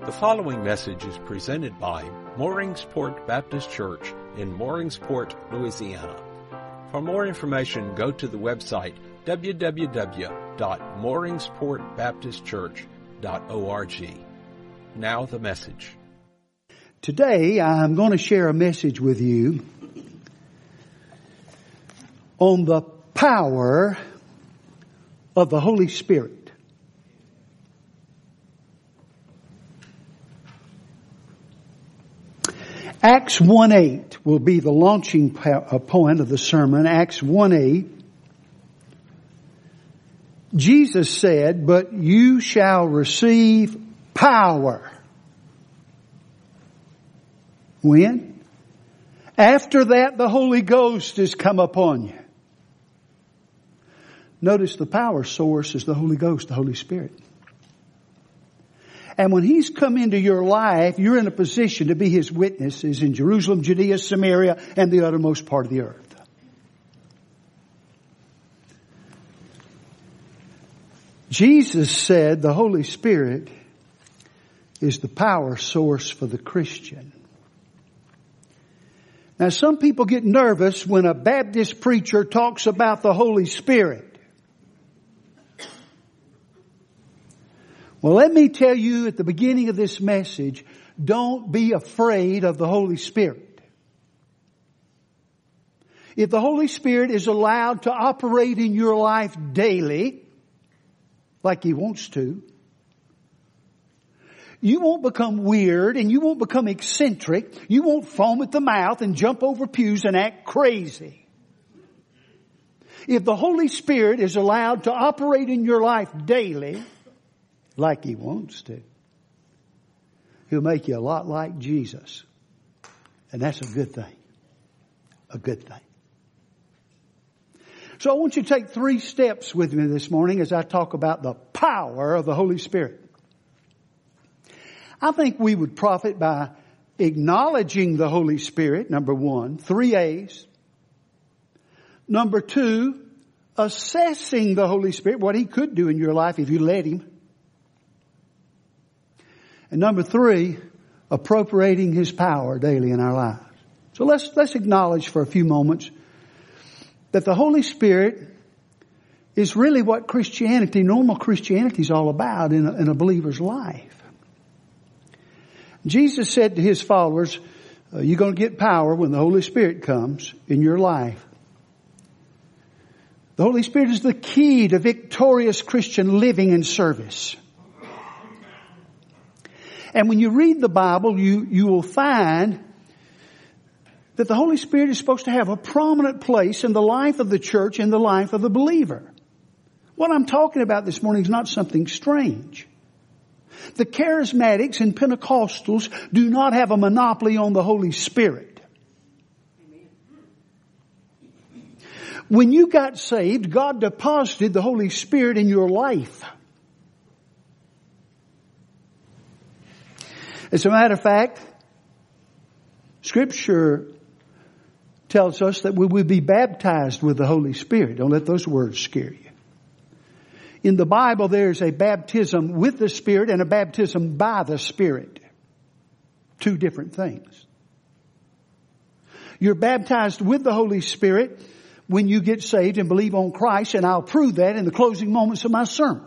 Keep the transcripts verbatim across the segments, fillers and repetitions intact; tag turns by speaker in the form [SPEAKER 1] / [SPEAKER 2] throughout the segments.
[SPEAKER 1] The following message is presented by Mooringsport Baptist Church in Mooringsport, Louisiana. For more information, go to the website w w w dot mooringsport baptist church dot org. Now the message.
[SPEAKER 2] Today I'm going to share a message with you on the power of the Holy Spirit. Acts one eight will be the launching point of the sermon. Acts one eight. Jesus said, "But you shall receive power." When? After that the Holy Ghost is come upon you. Notice the power source is the Holy Ghost, the Holy Spirit. And when He's come into your life, you're in a position to be His witnesses in Jerusalem, Judea, Samaria, and the uttermost part of the earth. Jesus said the Holy Spirit is the power source for the Christian. Now, some people get nervous when a Baptist preacher talks about the Holy Spirit. Well, let me tell you at the beginning of this message, don't be afraid of the Holy Spirit. If the Holy Spirit is allowed to operate in your life daily, like He wants to, you won't become weird and you won't become eccentric. You won't foam at the mouth and jump over pews and act crazy. If the Holy Spirit is allowed to operate in your life daily, like He wants to, He'll make you a lot like Jesus. And that's a good thing. A good thing. So I want you to take three steps with me this morning as I talk about the power of the Holy Spirit. I think we would profit by acknowledging the Holy Spirit, number one, three A's. Number two, assessing the Holy Spirit, what He could do in your life if you let Him. And number three, appropriating His power daily in our lives. So let's, let's acknowledge for a few moments that the Holy Spirit is really what Christianity, normal Christianity is all about in a, in a believer's life. Jesus said to His followers, uh, you're going to get power when the Holy Spirit comes in your life. The Holy Spirit is the key to victorious Christian living and service. And when you read the Bible, you, you will find that the Holy Spirit is supposed to have a prominent place in the life of the church and the life of the believer. What I'm talking about this morning is not something strange. The charismatics and Pentecostals do not have a monopoly on the Holy Spirit. When you got saved, God deposited the Holy Spirit in your life. As a matter of fact, Scripture tells us that we will be baptized with the Holy Spirit. Don't let those words scare you. In the Bible, there's a baptism with the Spirit and a baptism by the Spirit. Two different things. You're baptized with the Holy Spirit when you get saved and believe on Christ, and I'll prove that in the closing moments of my sermon.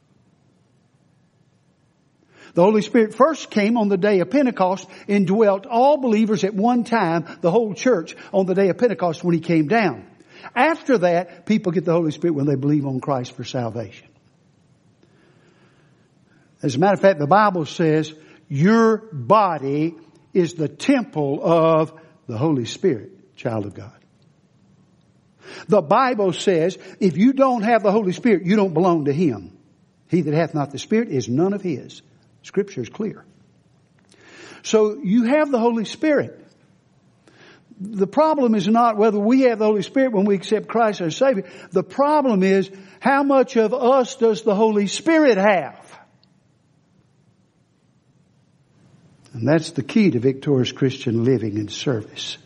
[SPEAKER 2] The Holy Spirit first came on the day of Pentecost and dwelt all believers at one time, the whole church, on the day of Pentecost when He came down. After that, people get the Holy Spirit when they believe on Christ for salvation. As a matter of fact, the Bible says your body is the temple of the Holy Spirit, child of God. The Bible says if you don't have the Holy Spirit, you don't belong to Him. He that hath not the Spirit is none of His. Scripture is clear. So you have the Holy Spirit. The problem is not whether we have the Holy Spirit when we accept Christ as Savior. The problem is how much of us does the Holy Spirit have? And that's the key to victorious Christian living and service.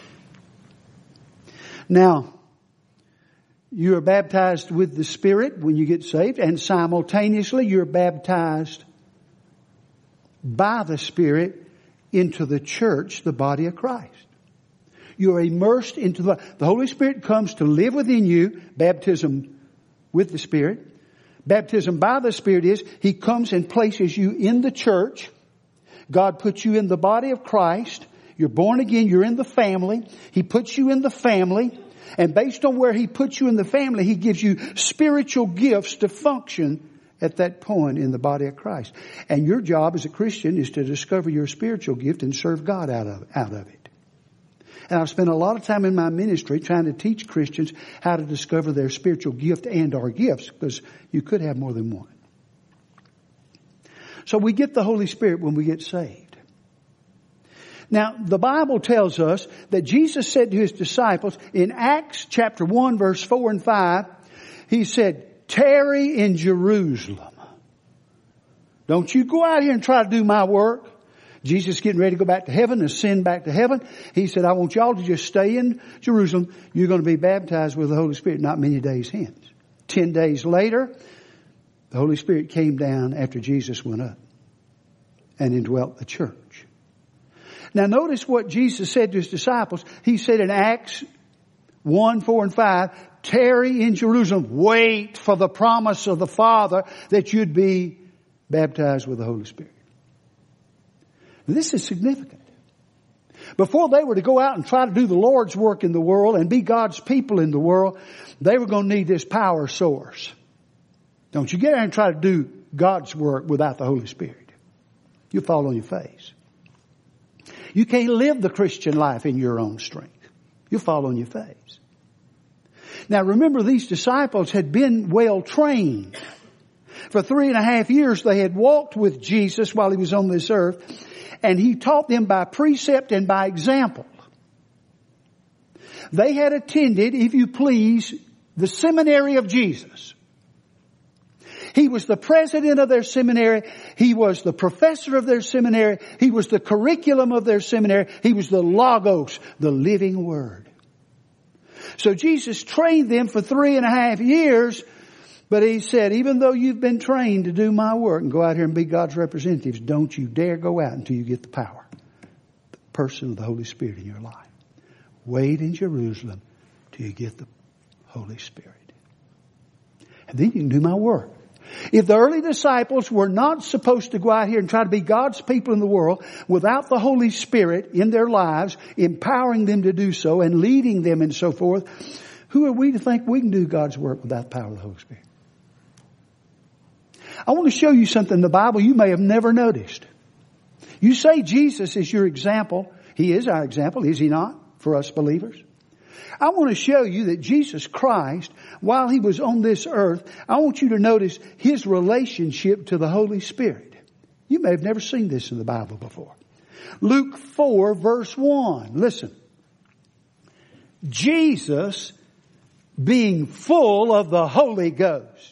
[SPEAKER 2] Now, you are baptized with the Spirit when you get saved, and simultaneously you're baptized by the Spirit into the church, the body of Christ. You're immersed into the, the Holy Spirit comes to live within you, baptism with the Spirit. Baptism by the Spirit is He comes and places you in the church. God puts you in the body of Christ. You're born again. You're in the family. He puts you in the family. And based on where He puts you in the family, He gives you spiritual gifts to function at that point in the body of Christ. And your job as a Christian is to discover your spiritual gift and serve God out of, out of it. And I've spent a lot of time in my ministry trying to teach Christians how to discover their spiritual gift and our gifts, because you could have more than one. So we get the Holy Spirit when we get saved. Now, the Bible tells us that Jesus said to His disciples in Acts chapter one, verse four and five, He said, tarry in Jerusalem. Don't you go out here and try to do my work. Jesus getting ready to go back to heaven, ascend back to heaven. He said, I want y'all to just stay in Jerusalem. You're going to be baptized with the Holy Spirit not many days hence. Ten days later, the Holy Spirit came down after Jesus went up and indwelt the church. Now notice what Jesus said to His disciples. He said in Acts one, four and five, tarry in Jerusalem. Wait for the promise of the Father that you'd be baptized with the Holy Spirit. This is significant. Before they were to go out and try to do the Lord's work in the world and be God's people in the world, they were going to need this power source. Don't you get out and try to do God's work without the Holy Spirit. You'll fall on your face. You can't live the Christian life in your own strength. You'll fall on your face. Now remember, these disciples had been well trained. For three and a half years they had walked with Jesus while He was on this earth. And He taught them by precept and by example. They had attended, if you please, the seminary of Jesus. He was the president of their seminary. He was the professor of their seminary. He was the curriculum of their seminary. He was the Logos, the living Word. So Jesus trained them for three and a half years. But He said, even though you've been trained to do my work and go out here and be God's representatives, don't you dare go out until you get the power, the person of the Holy Spirit in your life. Wait in Jerusalem till you get the Holy Spirit. And then you can do my work. If the early disciples were not supposed to go out here and try to be God's people in the world without the Holy Spirit in their lives, empowering them to do so and leading them and so forth, who are we to think we can do God's work without the power of the Holy Spirit? I want to show you something in the Bible you may have never noticed. You say Jesus is your example. He is our example, is He not, for us believers? I want to show you that Jesus Christ, while He was on this earth, I want you to notice His relationship to the Holy Spirit. You may have never seen this in the Bible before. Luke four, verse one. Listen. Jesus, being full of the Holy Ghost.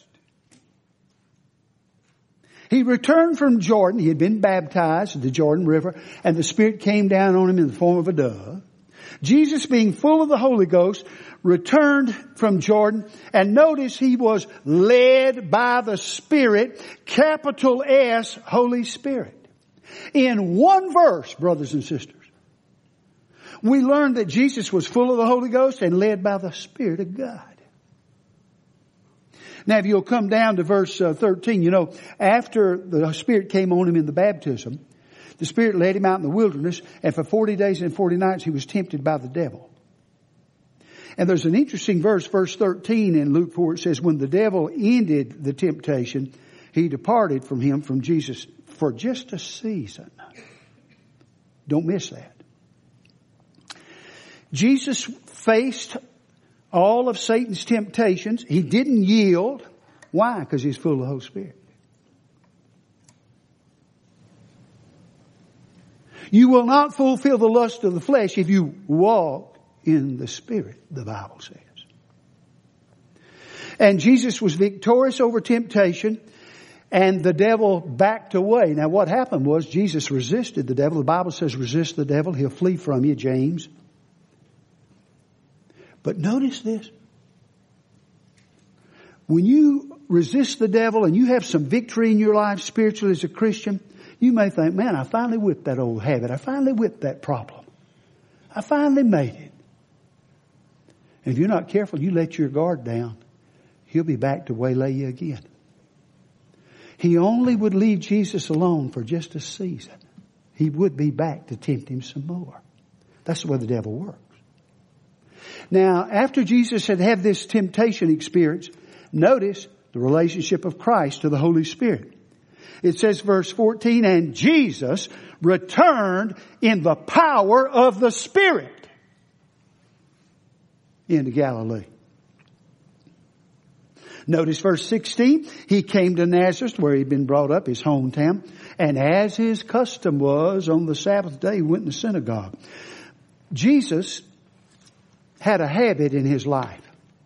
[SPEAKER 2] He returned from Jordan. He had been baptized at the Jordan River, and the Spirit came down on Him in the form of a dove. Jesus, being full of the Holy Ghost, returned from Jordan, and notice He was led by the Spirit, capital S, Holy Spirit. In one verse, brothers and sisters, we learned that Jesus was full of the Holy Ghost and led by the Spirit of God. Now, if you'll come down to verse uh, thirteen, you know, after the Spirit came on Him in the baptism, the Spirit led Him out in the wilderness, and for forty days and forty nights He was tempted by the devil. And there's an interesting verse, verse thirteen in Luke four. It says, when the devil ended the temptation, he departed from him, from Jesus, for just a season. Don't miss that. Jesus faced all of Satan's temptations. He didn't yield. Why? Because He's full of the Holy Spirit. You will not fulfill the lust of the flesh if you walk in the Spirit, the Bible says. And Jesus was victorious over temptation, and the devil backed away. Now what happened was Jesus resisted the devil. The Bible says resist the devil, he'll flee from you, James. But notice this. When you resist the devil and you have some victory in your life spiritually as a Christian, You may think, man, I finally whipped that old habit. I finally whipped that problem. I finally made it. And if you're not careful, you let your guard down, he'll be back to waylay you again. He only would leave Jesus alone for just a season. He would be back to tempt him some more. That's the way the devil works. Now, after Jesus had had this temptation experience, notice the relationship of Christ to the Holy Spirit. It says, verse fourteen, and Jesus returned in the power of the Spirit into Galilee. Notice verse sixteen, he came to Nazareth where he'd been brought up, his hometown, and as his custom was on the Sabbath day, he went in the synagogue. Jesus had a habit in his life.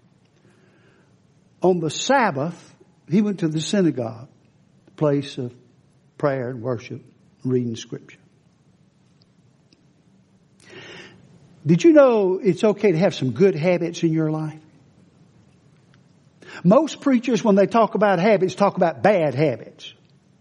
[SPEAKER 2] On the Sabbath, he went to the synagogue, place of prayer and worship, reading Scripture. Did you know it's okay to have some good habits in your life? Most preachers, when they talk about habits, talk about bad habits.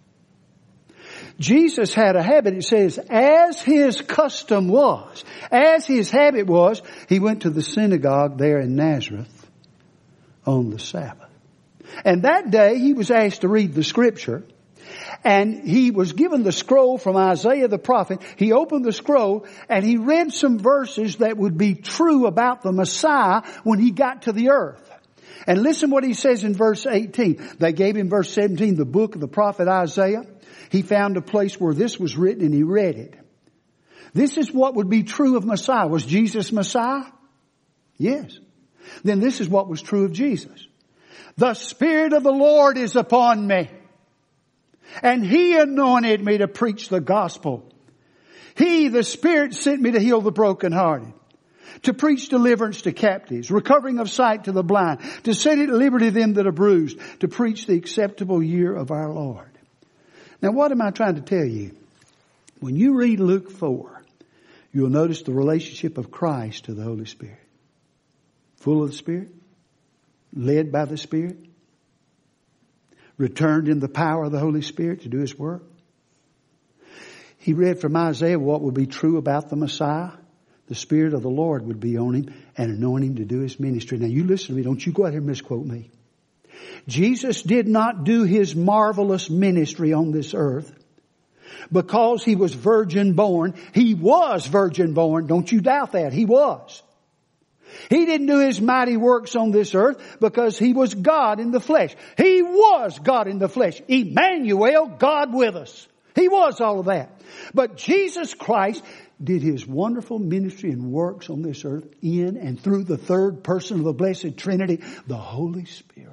[SPEAKER 2] Jesus had a habit, it says, as his custom was, as his habit was, he went to the synagogue there in Nazareth on the Sabbath. And that day he was asked to read the Scripture, and he was given the scroll from Isaiah the prophet. He opened the scroll and he read some verses that would be true about the Messiah when he got to the earth. And listen what he says in verse eighteen. They gave him, verse seventeen, the book of the prophet Isaiah. He found a place where this was written and he read it. This is what would be true of Messiah. Was Jesus Messiah? Yes. Then this is what was true of Jesus. The Spirit of the Lord is upon me, and He anointed me to preach the gospel. He, the Spirit, sent me to heal the brokenhearted, to preach deliverance to captives, recovering of sight to the blind, to set at liberty them that are bruised, to preach the acceptable year of our Lord. Now, what am I trying to tell you? When you read Luke four, you'll notice the relationship of Christ to the Holy Spirit. Full of the Spirit, led by the Spirit, returned in the power of the Holy Spirit to do His work. He read from Isaiah what would be true about the Messiah. The Spirit of the Lord would be on Him and anoint Him to do His ministry. Now you listen to me. Don't you go out here and misquote me. Jesus did not do His marvelous ministry on this earth because He was virgin born. He was virgin born. Don't you doubt that. He was. He didn't do His mighty works on this earth because He was God in the flesh. He was God in the flesh. Emmanuel, God with us. He was all of that. But Jesus Christ did His wonderful ministry and works on this earth in and through the third person of the Blessed Trinity, the Holy Spirit.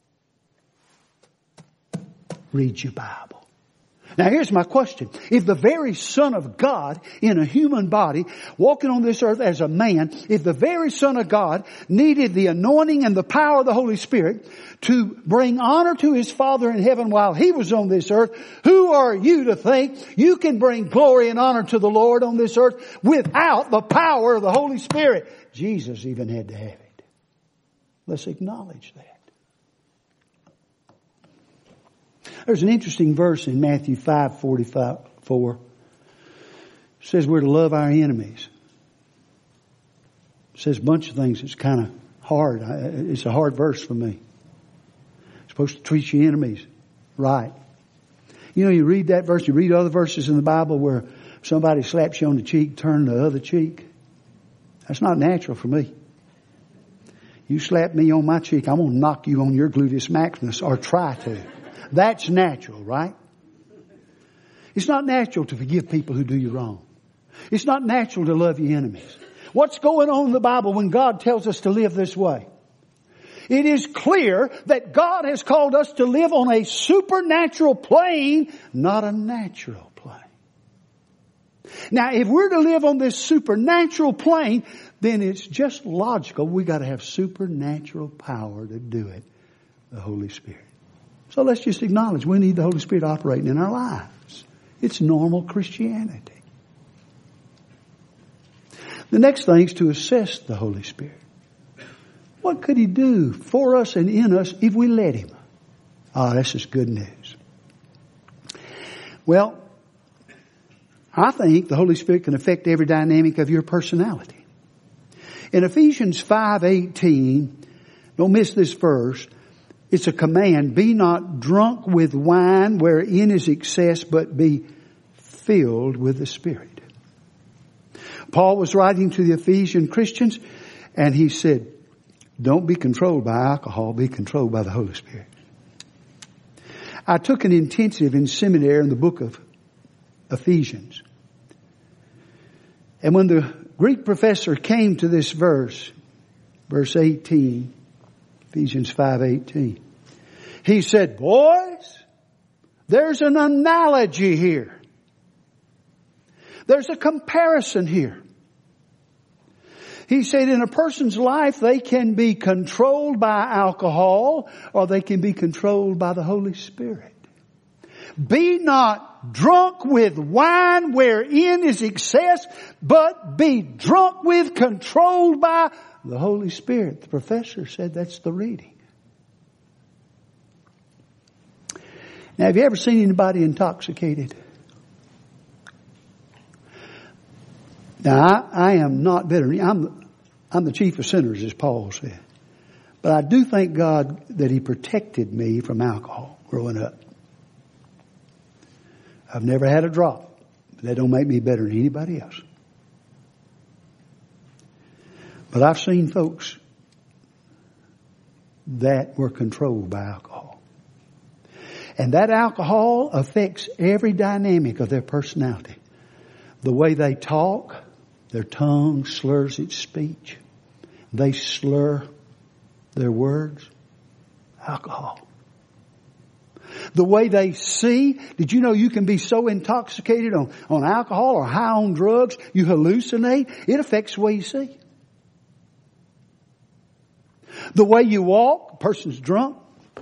[SPEAKER 2] Read your Bible. Now here's my question. If the very Son of God in a human body, walking on this earth as a man, if the very Son of God needed the anointing and the power of the Holy Spirit to bring honor to His Father in heaven while He was on this earth, who are you to think you can bring glory and honor to the Lord on this earth without the power of the Holy Spirit? Jesus even had to have it. Let's acknowledge that. There's an interesting verse in Matthew five forty-four. It says we're to love our enemies. It says a bunch of things. It's kind of hard. It's a hard verse for me. You're supposed to treat your enemies right. You know, you read that verse, you read other verses in the Bible where somebody slaps you on the cheek, turn the other cheek. That's not natural for me. You slap me on my cheek, I'm going to knock you on your gluteus maximus, or try to. That's natural, right? It's not natural to forgive people who do you wrong. It's not natural to love your enemies. What's going on in the Bible when God tells us to live this way? It is clear that God has called us to live on a supernatural plane, not a natural plane. Now, if we're to live on this supernatural plane, then it's just logical we got to have supernatural power to do it, the Holy Spirit. So let's just acknowledge we need the Holy Spirit operating in our lives. It's normal Christianity. The next thing is to assess the Holy Spirit. What could He do for us and in us if we let Him? Ah, oh, this is good news. Well, I think the Holy Spirit can affect every dynamic of your personality. In Ephesians five eighteen, don't miss this verse, it's a command, be not drunk with wine wherein is excess, but be filled with the Spirit. Paul was writing to the Ephesian Christians and he said, don't be controlled by alcohol, be controlled by the Holy Spirit. I took an intensive in seminary in the book of Ephesians. And when the Greek professor came to this verse, verse eighteen, Ephesians five eighteen, he said, boys, there's an analogy here. There's a comparison here. He said in a person's life they can be controlled by alcohol or they can be controlled by the Holy Spirit. Be not drunk with wine wherein is excess, but be drunk with, controlled by the Holy Spirit. The professor said that's the reading. Now, have you ever seen anybody intoxicated? Now, I, I am not bitter. I'm, I'm the chief of sinners, as Paul said. But I do thank God that He protected me from alcohol growing up. I've never had a drop. But that don't make me better than anybody else. But I've seen folks that were controlled by alcohol. And that alcohol affects every dynamic of their personality. The way they talk, their tongue slurs its speech. They slur their words. Alcohol. The way they see. Did you know you can be so intoxicated on, on alcohol or high on drugs, you hallucinate? It affects the way you see. The way you walk, a person's drunk.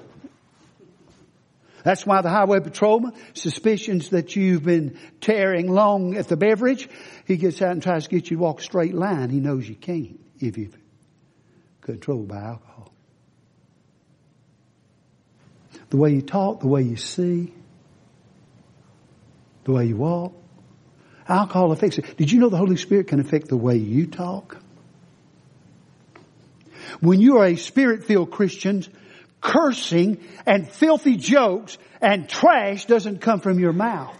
[SPEAKER 2] That's why the highway patrolman, suspicions that you've been tearing long at the beverage, he gets out and tries to get you to walk a straight line. He knows you can't if you're controlled by alcohol. The way you talk, the way you see, the way you walk. Alcohol affects it. Did you know the Holy Spirit can affect the way you talk? When you are a Spirit-filled Christian, cursing and filthy jokes and trash doesn't come from your mouth.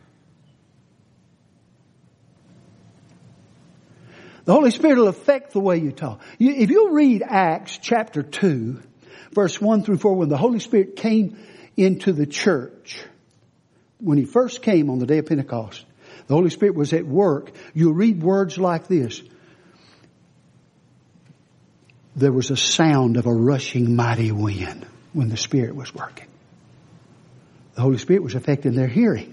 [SPEAKER 2] The Holy Spirit will affect the way you talk. You, if you'll read Acts chapter two, verse one through four, when the Holy Spirit came into the church, when He first came on the day of Pentecost, the Holy Spirit was at work. You'll read words like this. There was a sound of a rushing mighty wind when the Spirit was working. The Holy Spirit was affecting their hearing.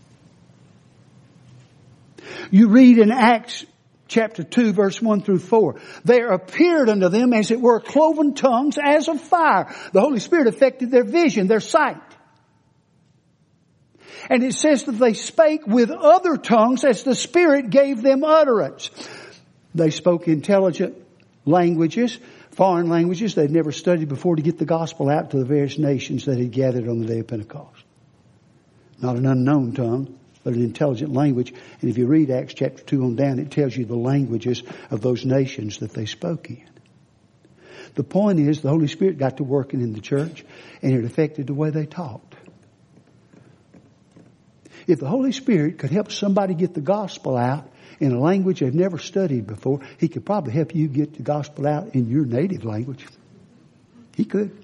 [SPEAKER 2] You read in Acts chapter two, verse one through four. There appeared unto them as it were cloven tongues as of fire. The Holy Spirit affected their vision, their sight. And it says that they spake with other tongues as the Spirit gave them utterance. They spoke intelligent languages, foreign languages they'd never studied before to get the gospel out to the various nations that had gathered on the day of Pentecost. Not an unknown tongue, but an intelligent language. And if you read Acts chapter two on down, it tells you the languages of those nations that they spoke in. The point is, the Holy Spirit got to working in the church, and it affected the way they talked. If the Holy Spirit could help somebody get the gospel out in a language they've never studied before, He could probably help you get the gospel out in your native language. He could.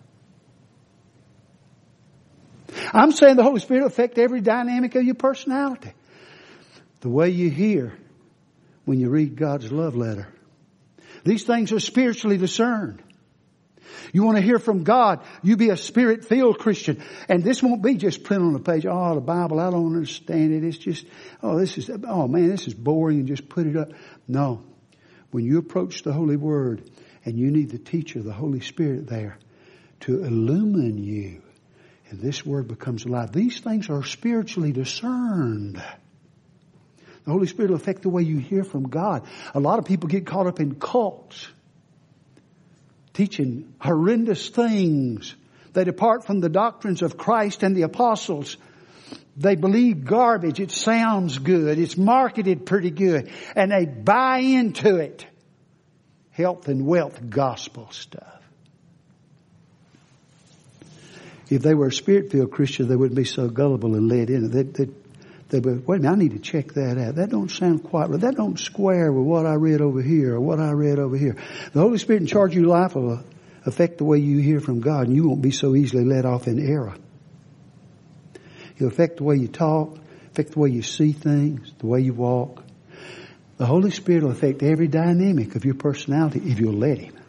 [SPEAKER 2] I'm saying the Holy Spirit will affect every dynamic of your personality. The way you hear when you read God's love letter. These things are spiritually discerned. You want to hear from God, you be a Spirit-filled Christian. And this won't be just printed on the page, oh, the Bible, I don't understand it. It's just, oh, this is, oh man, this is boring, and just put it up. No. When you approach the Holy Word and you need the teacher, the Holy Spirit there to illumine you, and this Word becomes alive. These things are spiritually discerned. The Holy Spirit will affect the way you hear from God. A lot of people get caught up in cults, teaching horrendous things. They depart from the doctrines of Christ and the apostles. They believe garbage. It sounds good. It's marketed pretty good. And they buy into it. Health and wealth gospel stuff. If they were a Spirit-filled Christian, they wouldn't be so gullible and led in it. They'd, they'd, they'd be, wait a minute, I need to check that out. That don't sound quite right. That don't square with what I read over here or what I read over here. The Holy Spirit in charge of your life will affect the way you hear from God, and you won't be so easily led off in error. He'll affect the way you talk, affect the way you see things, the way you walk. The Holy Spirit will affect every dynamic of your personality if you'll let Him.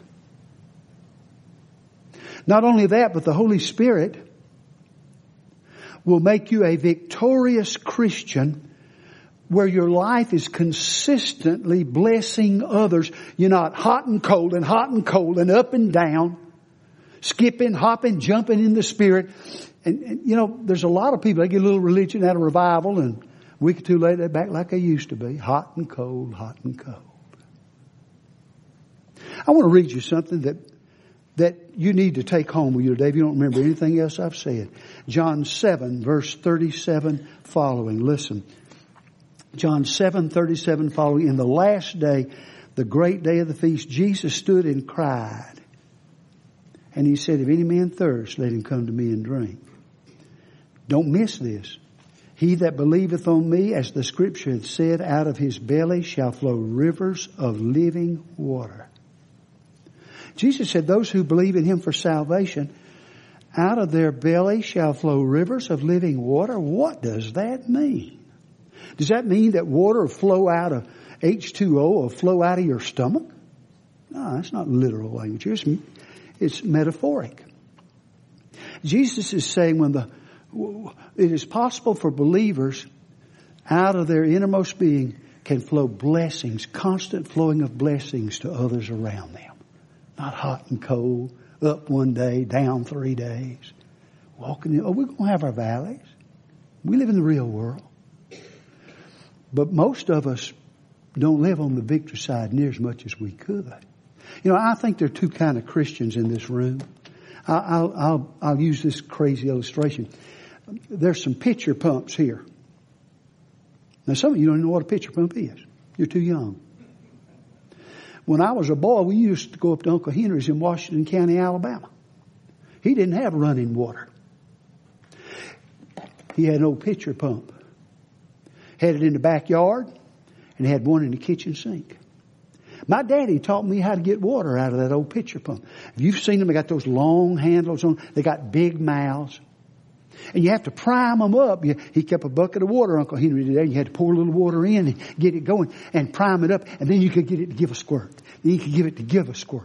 [SPEAKER 2] Not only that, but the Holy Spirit will make you a victorious Christian where your life is consistently blessing others. You're not hot and cold and hot and cold and up and down, skipping, hopping, jumping in the Spirit. And, and you know, there's a lot of people, they get a little religion out of revival, and a week or two later they're back like they used to be. Hot and cold, hot and cold. I want to read you something that that you need to take home with you today if you don't remember anything else I've said. John seven, verse thirty-seven following. Listen. John seven, thirty-seven following. In the last day, the great day of the feast, Jesus stood and cried. And He said, if any man thirst, let him come to me and drink. Don't miss this. He that believeth on me, as the Scripture hath said, out of his belly shall flow rivers of living water. Jesus said those who believe in Him for salvation, out of their belly shall flow rivers of living water. What does that mean? Does that mean that water will flow out of H two O or flow out of your stomach? No, that's not literal language. It's, it's metaphoric. Jesus is saying when the it is possible for believers out of their innermost being can flow blessings, constant flowing of blessings to others around them. Not hot and cold, up one day, down three days. Walking in, oh, we're going to have our valleys. We live in the real world. But most of us don't live on the victory side near as much as we could. You know, I think there are two kind of Christians in this room. I'll, I'll, I'll use this crazy illustration. There's some pitcher pumps here. Now, some of you don't even know what a pitcher pump is. You're too young. When I was a boy, we used to go up to Uncle Henry's in Washington County, Alabama. He didn't have running water. He had an old pitcher pump. Had it in the backyard, and had one in the kitchen sink. My daddy taught me how to get water out of that old pitcher pump. If you've seen them, they got those long handles on. They got big mouths. And you have to prime them up. He kept a bucket of water, Uncle Henry did that. You had to pour a little water in and get it going and prime it up. And then you could get it to give a squirt. Then you could give it to give a squirt.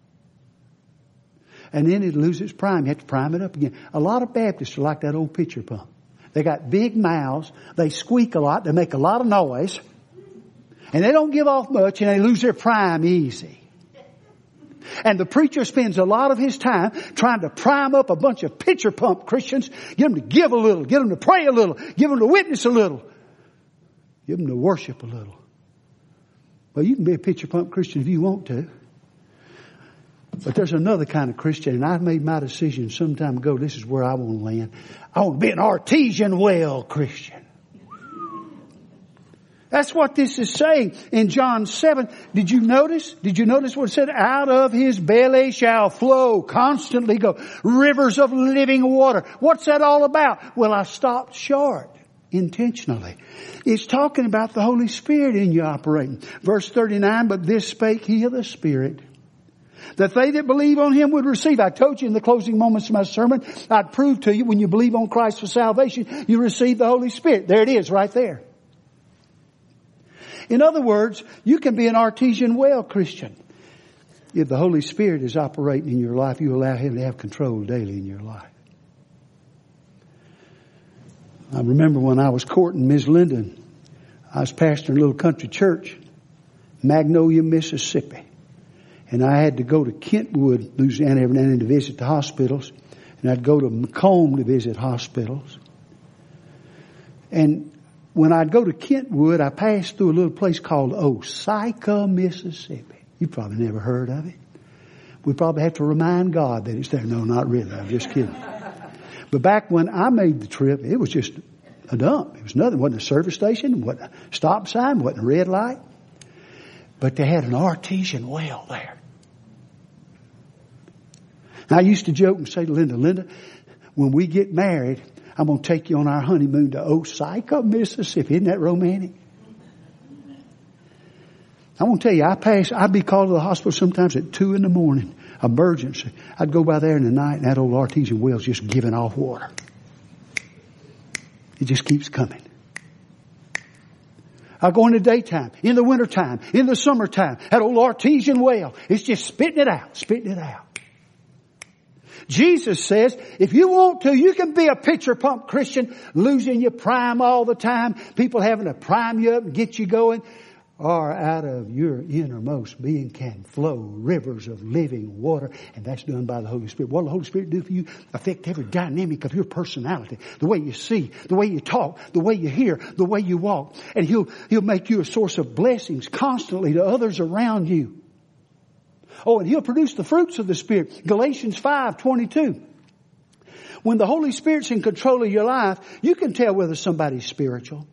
[SPEAKER 2] And then it'd lose its prime. You have to prime it up again. A lot of Baptists are like that old pitcher pump. They got big mouths. They squeak a lot. They make a lot of noise. And they don't give off much, and they lose their prime easy. And the preacher spends a lot of his time trying to prime up a bunch of pitcher pump Christians, get them to give a little, get them to pray a little, give them to witness a little, give them to worship a little. Well, you can be a pitcher pump Christian if you want to. But there's another kind of Christian, and I made my decision some time ago. This is where I want to land. I want to be an artesian well Christian. That's what this is saying in John seven. Did you notice? Did you notice what it said? Out of his belly shall flow, constantly go, rivers of living water. What's that all about? Well, I stopped short intentionally. It's talking about the Holy Spirit in you operating. Verse thirty-nine, but this spake he of the Spirit, that they that believe on Him would receive. I told you in the closing moments of my sermon, I'd prove to you when you believe on Christ for salvation, you receive the Holy Spirit. There it is right there. In other words, you can be an artesian well Christian. If the Holy Spirit is operating in your life, you allow Him to have control daily in your life. I remember when I was courting Miz Linden, I was pastoring a little country church, Magnolia, Mississippi. And I had to go to Kentwood, Louisiana every now and then to visit the hospitals. And I'd go to Macomb to visit hospitals. And when I'd go to Kentwood, I passed through a little place called Osika, Mississippi. You probably never heard of it. We probably have to remind God that it's there. No, not really. I'm just kidding. But back when I made the trip, it was just a dump. It was nothing. It wasn't a service station. It wasn't a stop sign. It wasn't a red light. But they had an artesian well there. I used to joke and say to Linda, Linda, when we get married, I'm going to take you on our honeymoon to Osaka, Mississippi. Isn't that romantic? I want to tell you, I pass, I'd be called to the hospital sometimes at two in the morning. Emergency. I'd go by there in the night and that old artesian well's just giving off water. It just keeps coming. I go in the daytime, in the wintertime, in the summertime. That old artesian well, it's just spitting it out, spitting it out. Jesus says, if you want to, you can be a pitcher pump Christian, losing your prime all the time, people having to prime you up and get you going. Or out of your innermost being can flow rivers of living water. And that's done by the Holy Spirit. What will the Holy Spirit do for you? Affect every dynamic of your personality. The way you see, the way you talk, the way you hear, the way you walk. And He'll, He'll make you a source of blessings constantly to others around you. Oh, and He'll produce the fruits of the Spirit. Galatians five twenty-two. When the Holy Spirit's in control of your life, you can tell whether somebody's spiritual.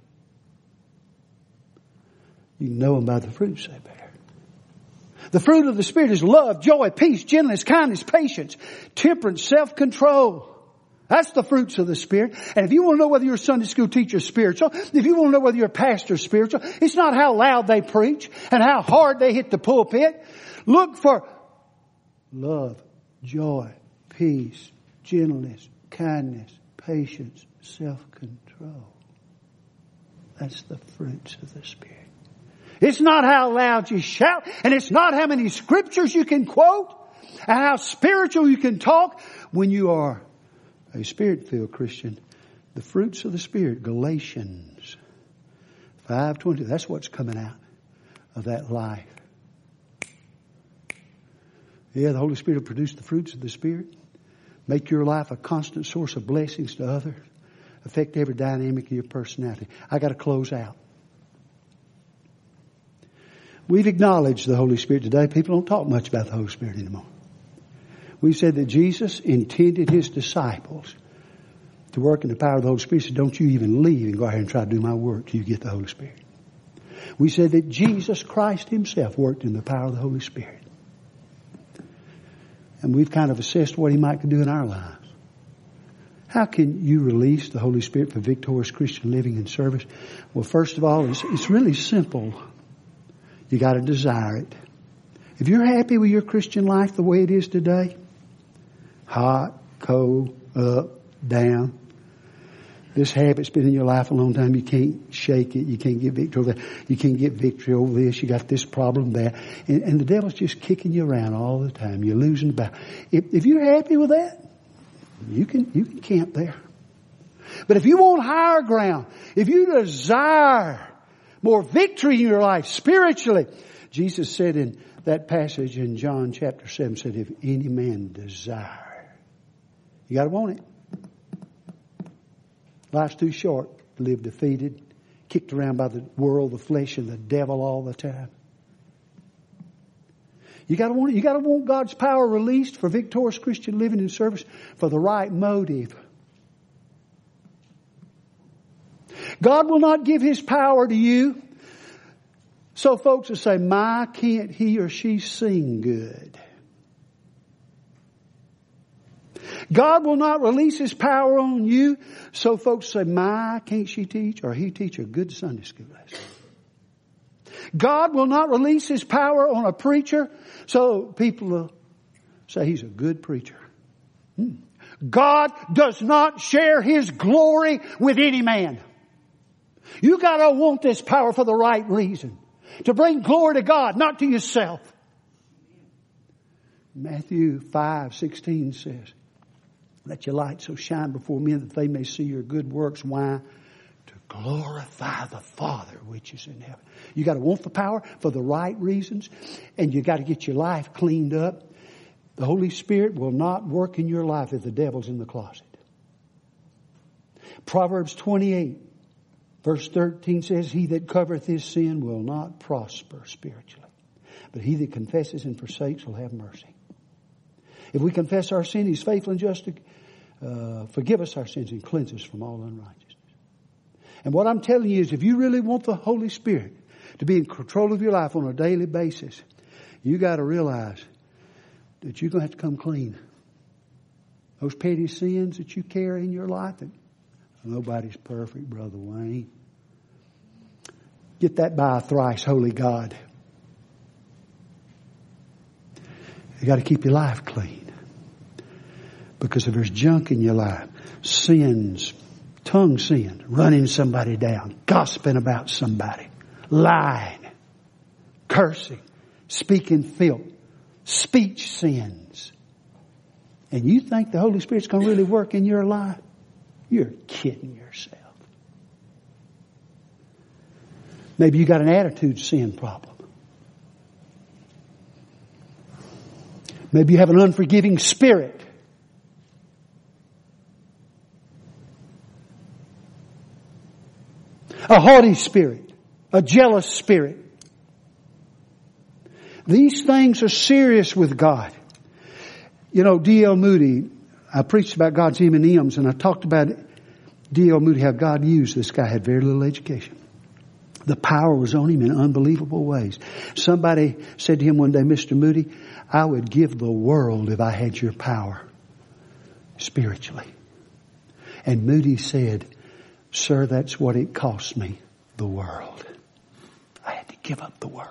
[SPEAKER 2] You can know them by the fruits they bear. The fruit of the Spirit is love, joy, peace, gentleness, kindness, patience, temperance, self-control. That's the fruits of the Spirit. And if you want to know whether your Sunday school teacher is spiritual, if you want to know whether your pastor is spiritual, it's not how loud they preach and how hard they hit the pulpit. Look for love, joy, peace, gentleness, kindness, patience, self-control. That's the fruits of the Spirit. It's not how loud you shout, and it's not how many scriptures you can quote, and how spiritual you can talk. When you are a Spirit-filled Christian, the fruits of the Spirit, Galatians five twenty, that's what's coming out of that life. Yeah, the Holy Spirit will produce the fruits of the Spirit, make your life a constant source of blessings to others, affect every dynamic of your personality. I got to close out. We've acknowledged the Holy Spirit today. People don't talk much about the Holy Spirit anymore. We've said that Jesus intended His disciples to work in the power of the Holy Spirit. He said, don't you even leave and go ahead and try to do my work till you get the Holy Spirit. We said that Jesus Christ Himself worked in the power of the Holy Spirit. And we've kind of assessed what He might do in our lives. How can you release the Holy Spirit for victorious Christian living and service? Well, first of all, it's, it's really simple. You got to desire it. If you're happy with your Christian life the way it is today, hot, cold, up, down, this habit's been in your life a long time. You can't shake it. You can't get victory over that. You can't get victory over this. You got this problem, that. And, and the devil's just kicking you around all the time. You're losing the battle. If, if you're happy with that, you can, you can camp there. But if you want higher ground, if you desire more victory in your life spiritually, Jesus said in that passage in John chapter seven, said, if any man desire, you got to want it. Life's too short to live defeated, kicked around by the world, the flesh, and the devil all the time. You got to want it. You got to want God's power released for victorious Christian living and service for the right motive. God will not give His power to you so folks will say, my, can't he or she sing good? God will not release His power on you so folks say, my, can't she teach or he teach a good Sunday school lesson? God will not release His power on a preacher so people will say he's a good preacher. Hmm. God does not share His glory with any man. You got to want this power for the right reason. To bring glory to God, not to yourself. Matthew five sixteen says, let your light so shine before men that they may see your good works. Why? To glorify the Father which is in heaven. You got to want the power for the right reasons, and you got to get your life cleaned up. The Holy Spirit will not work in your life if the devil's in the closet. Proverbs twenty-eight verse thirteen says, he that covereth his sin will not prosper spiritually, but he that confesses and forsakes will have mercy. If we confess our sin, He's faithful and just to uh, forgive us our sins and cleanse us from all unrighteousness. And what I'm telling you is if you really want the Holy Spirit to be in control of your life on a daily basis, you got to realize that you're going to have to come clean. Those petty sins that you carry in your life, that nobody's perfect, Brother Wayne. Get that by a thrice holy God. You got to keep your life clean. Because if there's junk in your life, sins, tongue sin, running somebody down, gossiping about somebody, lying, cursing, speaking filth, speech sins, and you think the Holy Spirit's going to really work in your life, you're kidding yourself. Maybe you got an attitude sin problem. Maybe you have an unforgiving spirit. A haughty spirit. A jealous spirit. These things are serious with God. You know, D L Moody, I preached about God's M and M's, and I talked about D L Moody, how God used this guy, had very little education. The power was on him in unbelievable ways. Somebody said to him one day, Mister Moody, I would give the world if I had your power spiritually. And Moody said, sir, that's what it cost me, the world. I had to give up the world.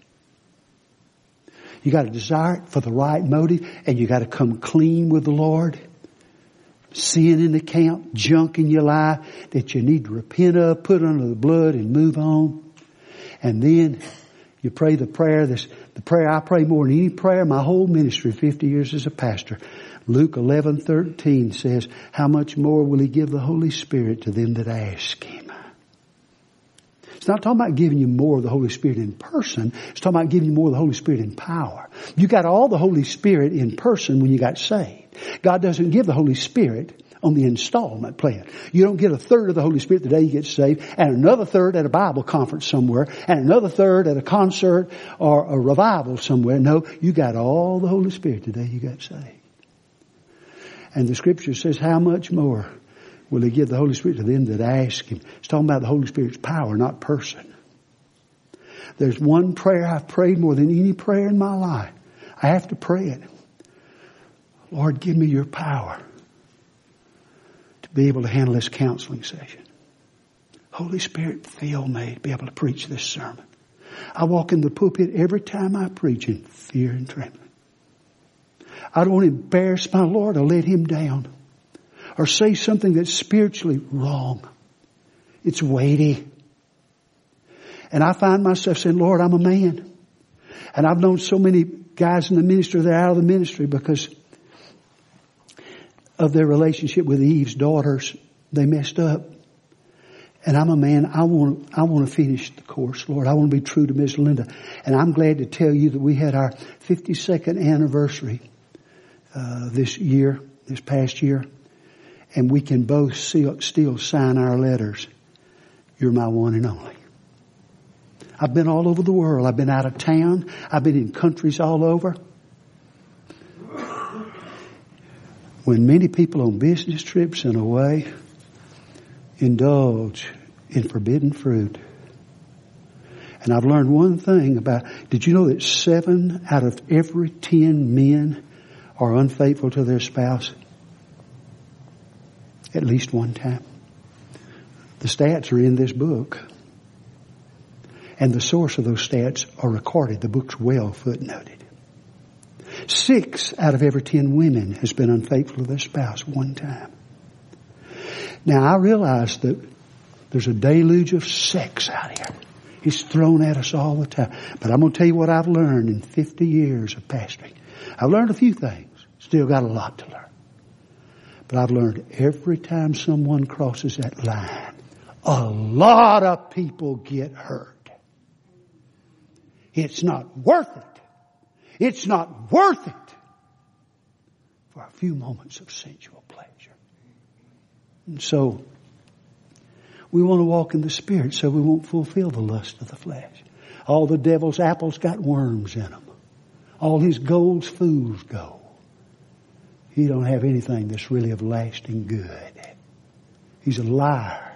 [SPEAKER 2] You got to desire it for the right motive, and you got to come clean with the Lord. Sin in the camp, junk in your life that you need to repent of, put under the blood and move on. And then you pray the prayer, this, the prayer I pray more than any prayer in my whole ministry, fifty years as a pastor. Luke eleven thirteen says, how much more will He give the Holy Spirit to them that ask Him? It's not talking about giving you more of the Holy Spirit in person. It's talking about giving you more of the Holy Spirit in power. You got all the Holy Spirit in person when you got saved. God doesn't give the Holy Spirit on the installment plan. You don't get a third of the Holy Spirit the day you get saved, and another third at a Bible conference somewhere, and another third at a concert or a revival somewhere. No, you got all the Holy Spirit the day you got saved. And the Scripture says, how much more will He give the Holy Spirit to them that ask Him? It's talking about the Holy Spirit's power, not person. There's one prayer I've prayed more than any prayer in my life. I have to pray it. Lord, give me your power to be able to handle this counseling session. Holy Spirit, fill me to be able to preach this sermon. I walk in the pulpit every time I preach in fear and trembling. I don't want to embarrass my Lord or let Him down or say something that's spiritually wrong. It's weighty. And I find myself saying, Lord, I'm a man. And I've known so many guys in the ministry that are out of the ministry because of their relationship with Eve's daughters. They messed up. And I'm a man. I want, I want to finish the course, Lord. I want to be true to Miss Linda. And I'm glad to tell you that we had our fifty-second anniversary uh, this year, this past year. And we can both still, still sign our letters. You're my one and only. I've been all over the world. I've been out of town. I've been in countries all over. When many people on business trips and away indulge in forbidden fruit. And I've learned one thing about, did you know that seven out of every ten men are unfaithful to their spouse? At least one time. The stats are in this book. And the source of those stats are recorded. The book's well footnoted. Six out of every ten women has been unfaithful to their spouse one time. Now I realize that there's a deluge of sex out here. It's thrown at us all the time. But I'm going to tell you what I've learned in fifty years of pastoring. I've learned a few things. Still got a lot to learn. But I've learned every time someone crosses that line, a lot of people get hurt. It's not worth it. It's not worth it for a few moments of sensual pleasure. And so, we want to walk in the Spirit so we won't fulfill the lust of the flesh. All the devil's apples got worms in them. All his gold's fool's gold. He don't have anything that's really of lasting good. He's a liar.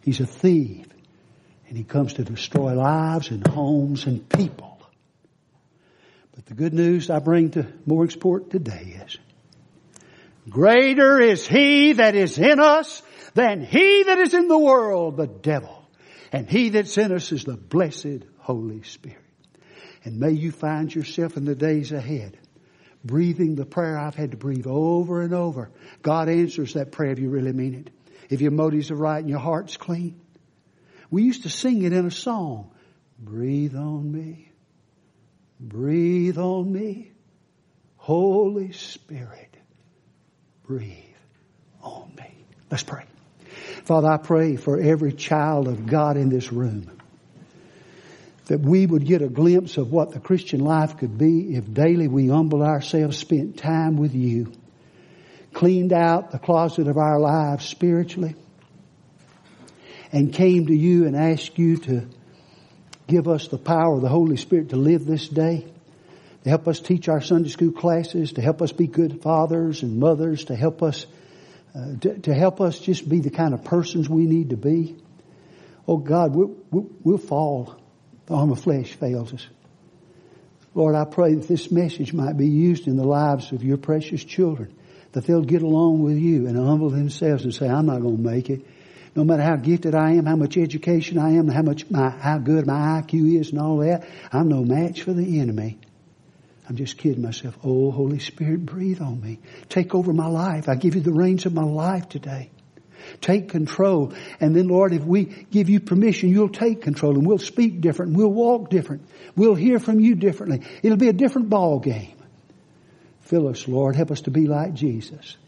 [SPEAKER 2] He's a thief. And he comes to destroy lives and homes and people. But the good news I bring to Mooringsport today is, greater is He that is in us than he that is in the world, the devil. And He that's in us is the blessed Holy Spirit. And may you find yourself in the days ahead breathing the prayer I've had to breathe over and over. God answers that prayer if you really mean it. If your motives are right and your heart's clean. We used to sing it in a song. Breathe on me. Breathe on me. Holy Spirit, breathe on me. Let's pray. Father, I pray for every child of God in this room, that we would get a glimpse of what the Christian life could be if daily we humbled ourselves, spent time with you, cleaned out the closet of our lives spiritually, and came to you and asked you to give us the power of the Holy Spirit to live this day, to help us teach our Sunday school classes, to help us be good fathers and mothers, to help us uh, to, to help us just be the kind of persons we need to be. Oh God, we'll, we'll, we'll fall. The arm of flesh fails us. Lord, I pray that this message might be used in the lives of your precious children, that they'll get along with you and humble themselves and say, I'm not going to make it. No matter how gifted I am, how much education I am, how much my, how good my I Q is and all that, I'm no match for the enemy. I'm just kidding myself. Oh, Holy Spirit, breathe on me. Take over my life. I give you the reins of my life today. Take control. And then, Lord, if we give you permission, you'll take control and we'll speak different. We'll walk different. We'll hear from you differently. It'll be a different ball game. Fill us, Lord. Help us to be like Jesus.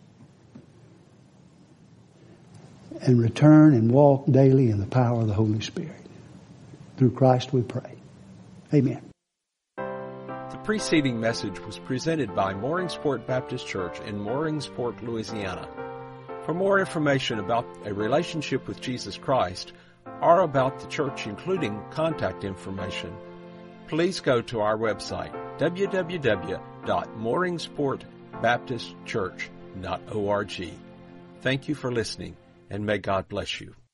[SPEAKER 2] And return and walk daily in the power of the Holy Spirit. Through Christ we pray. Amen.
[SPEAKER 1] The preceding message was presented by Mooringsport Baptist Church in Mooringsport, Louisiana. For more information about a relationship with Jesus Christ or about the church, including contact information, please go to our website, w w w dot mooringsport baptist church dot org. Thank you for listening, and may God bless you.